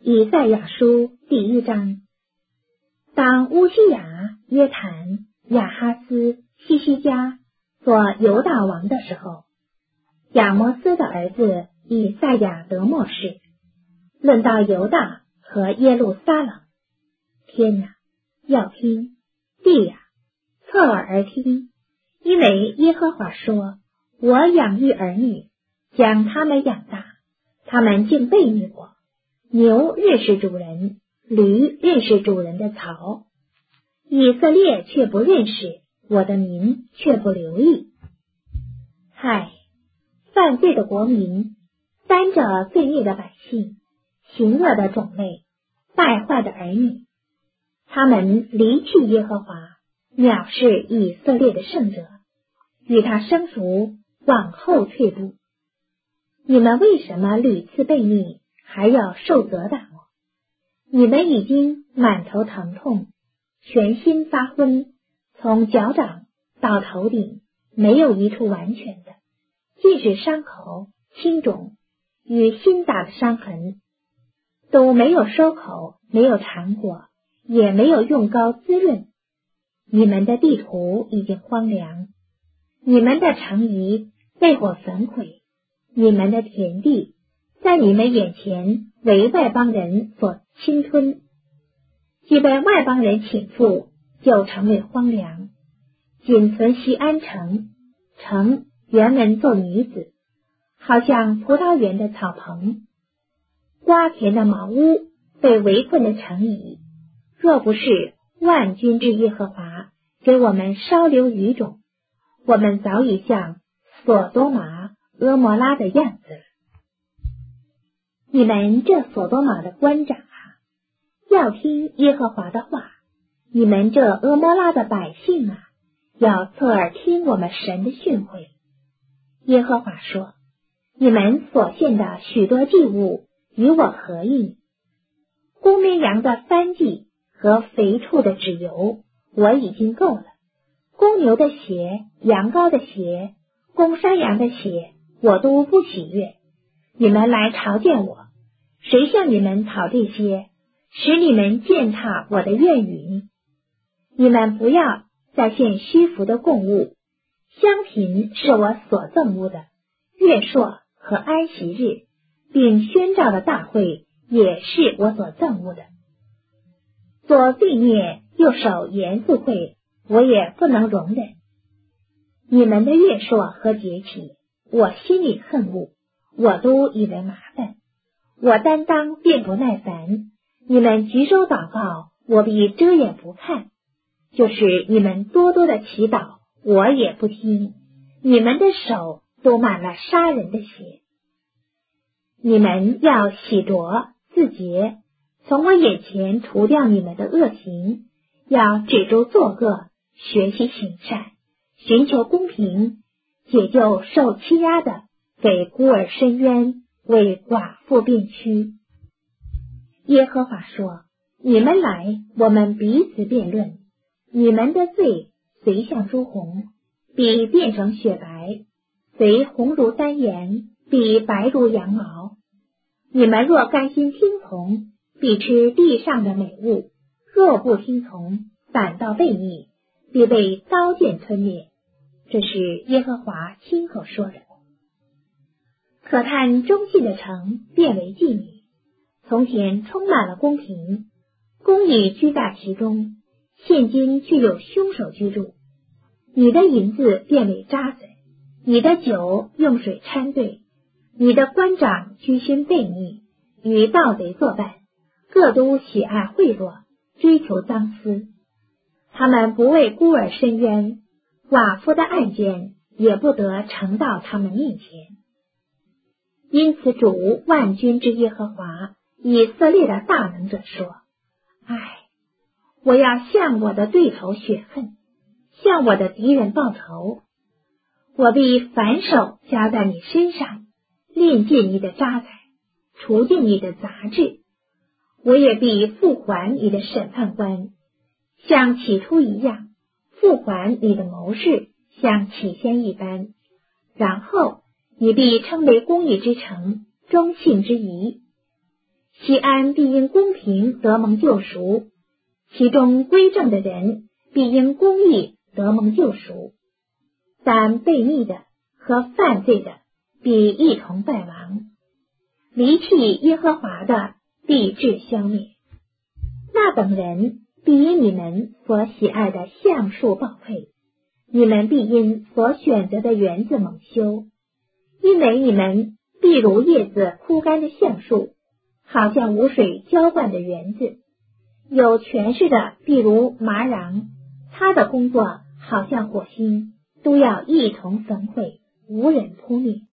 以赛亚书第1章。当乌西雅、约坦、亚哈斯、希西家做犹大王的时候，亚摩斯的儿子以赛亚得末世。论到犹大和耶路撒冷，天哪，要听；地呀，侧耳而听。因为耶和华说，我养育儿女，将他们养大，他们竟背逆我。牛认识主人，驴认识主人的槽，以色列却不认识，我的民却不留意。嗨，犯罪的国民，担着罪孽的百姓，行恶的种类，败坏的儿女，他们离弃耶和华，藐视以色列的圣者，与他生熟，往后退步。你们为什么屡次悖逆，还要受责打我？你们已经满头疼痛，全身发昏，从脚掌到头顶没有一处完全的，尽是伤口、青肿与新打的伤痕，都没有收口，没有尝过，也没有用膏滋润。你们的地土已经荒凉，你们的城邑被火焚毁，你们的田地在你们眼前为外邦人所侵吞，既被外邦人侵附，就成为荒凉。仅存西安城，城原文作女子，好像葡萄园的草棚，瓜田的茅屋，被围困的城邑。若不是万军之耶和华给我们稍留余种，我们早已像所多玛、蛾摩拉的样子了。你们这所多玛的官长啊，要听耶和华的话；你们这蛾摩拉的百姓啊，要侧耳听我们神的训诲。耶和华说，你们所献的许多祭物与我何异？公绵羊的燔祭和肥畜的脂油我已经够了，公牛的血、羊羔的血、公山羊的血我都不喜悦。你们来朝见我，谁向你们讨这些，使你们践踏我的愿语？你们不要再献虚浮的供物，香品是我所憎恶的，月朔和安息日，并宣召的大会也是我所憎恶的。做罪孽又守严肃会，我也不能容忍。你们的月朔和节期，我心里恨恶，我都以为麻烦，我担当并不耐烦。你们举手祷告，我必遮掩不看；就是你们多多的祈祷，我也不听。你们的手都满了杀人的血。你们要洗濯自洁，从我眼前除掉你们的恶行，要止住作恶，学习行善，寻求公平，解救受欺压的，给孤儿伸冤，为寡妇辩屈。耶和华说，你们来，我们彼此辩论。你们的罪虽像朱红，必变成雪白；虽红如丹颜，必白如羊毛。你们若甘心听从，必吃地上的美物；若不听从，反倒悖逆，必被刀剑吞灭。这是耶和华亲口说的。可叹忠信的城变为妓女，从前充满了公平，公义居在其中，现今却有凶手居住。你的银子变为渣滓，你的酒用水掺兑，你的官长居心悖逆，与盗贼作伴，各都喜爱贿赂，追求赃私。他们不为孤儿伸冤，寡妇的案件也不得呈到他们面前。因此主万军之耶和华以色列的大能者说，唉，我要向我的对头雪恨，向我的敌人报仇。我必反手加在你身上，炼尽你的渣滓，除尽你的杂质。我也必复还你的审判官，像起初一样，复还你的谋士，像起先一般。然后你必称为公义之城，忠信之夷。 西安必因公平得蒙救赎，其中归正的人必因公义得蒙救赎，但悖逆的和犯罪的必一同败亡，离弃耶和华的必致消灭。那等人必因你们所喜爱的橡树报废，你们必因所选择的园子蒙羞，因为你们必如叶子枯干的橡树，好像无水浇灌的园子。有权势的必如麻瓤，他的工作好像火星，都要一同焚毁，无人扑灭。